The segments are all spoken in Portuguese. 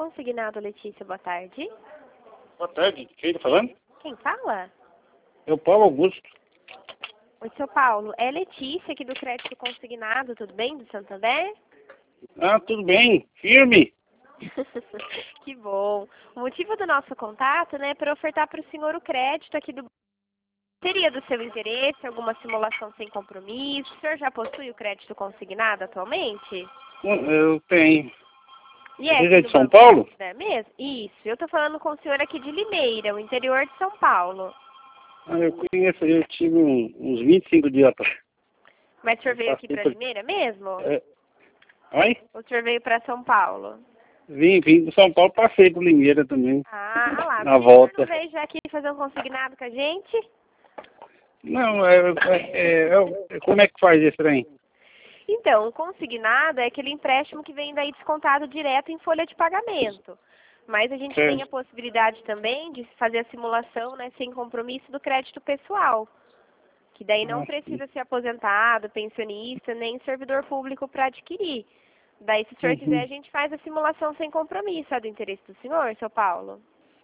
Consignado, Letícia, boa tarde. Boa tarde, quem está falando? Quem fala? É o Paulo Augusto. Oi, seu Paulo. É Letícia aqui do Crédito Consignado, tudo bem? Do Santander? Ah, tudo bem, firme. Que bom. O motivo do nosso contato, né, é para ofertar para o senhor o crédito aqui do... Seria do seu interesse alguma simulação sem compromisso? O senhor já possui o crédito consignado atualmente? Eu tenho. E é Você aqui é do de São Banco Paulo? Santander mesmo? Isso. Eu estou falando com o senhor aqui de Limeira, o interior de São Paulo. Ah, eu conheço, eu tive uns 25 dias atrás. Mas o senhor veio aqui Passei para por... Limeira mesmo? É... Oi? Ou o senhor veio para São Paulo? Vim de São Paulo, passei por Limeira também, Ah, lá. na Por que o senhor não volta. veio já aqui fazer um consignado com a gente? Não, como é que faz esse trem? Então, o consignado é aquele empréstimo que vem daí descontado direto em folha de pagamento. Mas a gente tem a Certo. possibilidade também de fazer a simulação, né, sem compromisso do crédito pessoal. Que daí não Ah, sim. precisa ser aposentado, pensionista, nem servidor público para adquirir. Daí, se o senhor quiser, a Uhum. gente faz a simulação sem compromisso. É do interesse do senhor, seu Paulo?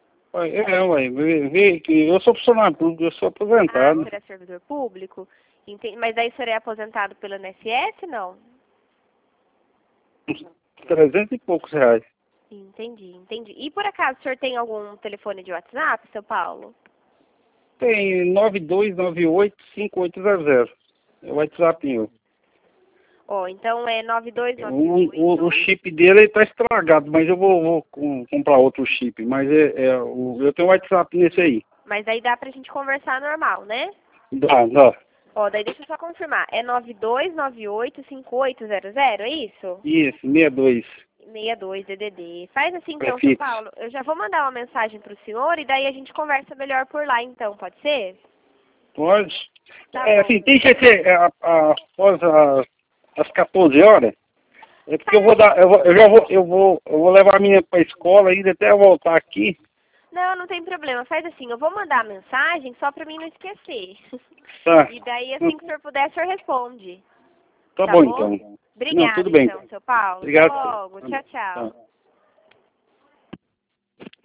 Vê que eu sou funcionário público, eu sou Ah, o aposentado. senhor é servidor público? Mas daí o senhor é aposentado pelo INSS, não? Uns 300 e poucos reais. Entendi. E por acaso o senhor tem algum telefone de WhatsApp, seu Paulo? Tem 9298-5800. É o WhatsApp meu. Ó, então é O 9298. chip dele está estragado, mas eu vou comprar outro chip. Mas eu tenho WhatsApp nesse aí. Mas daí dá pra gente conversar normal, né? Dá. Ó, daí deixa eu só confirmar. É 9298-5800, é isso? Isso, 62. 62 DDD. Faz assim então, seu Prefixo. Paulo. Eu já vou mandar uma mensagem pro senhor e daí a gente conversa melhor por lá então, pode ser? Pode. Tá bom. Assim, tem que ser após as 14 horas. É porque eu vou levar a menina para a escola ainda até eu voltar aqui. Não tem problema. Faz assim, eu vou mandar a mensagem só pra mim não esquecer. Tá. E daí, assim que o senhor puder, o senhor responde. Tá Tá bom, bom? então. Não, Obrigada, tudo bem. então, seu Paulo. Até Obrigado. logo. Tchau, Tá. tchau.